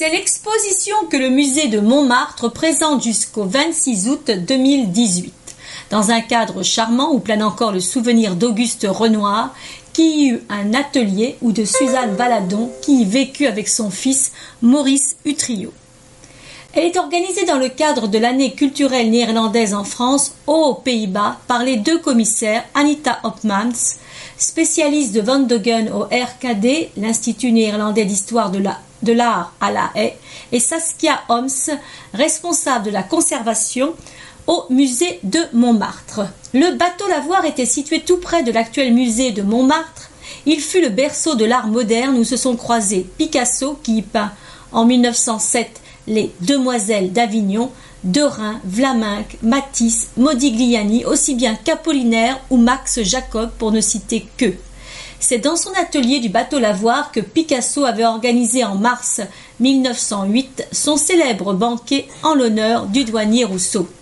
C'est l'exposition que le musée de Montmartre présente jusqu'au 26 août 2018, dans un cadre charmant où plane encore le souvenir d'Auguste Renoir, qui y eut un atelier, ou de Suzanne Valadon, qui y vécut avec son fils Maurice Utrillo. Elle est organisée dans le cadre de l'année culturelle néerlandaise en France, aux Pays-Bas, par les deux commissaires Anita Hopmans, spécialiste de Van Doggen au RKD, l'Institut néerlandais d'histoire de l'art à La Haye, et Saskia Homs, responsable de la conservation au musée de Montmartre. Le bateau Lavoir était situé tout près de l'actuel musée de Montmartre. Il fut le berceau de l'art moderne où se sont croisés Picasso, qui y peint en 1907 les Demoiselles d'Avignon, Derain, Vlaminck, Matisse, Modigliani, aussi bien qu'Apollinaire ou Max Jacob, pour ne citer qu'eux. C'est dans son atelier du bateau Lavoir que Picasso avait organisé en mars 1908 son célèbre banquet en l'honneur du douanier Rousseau.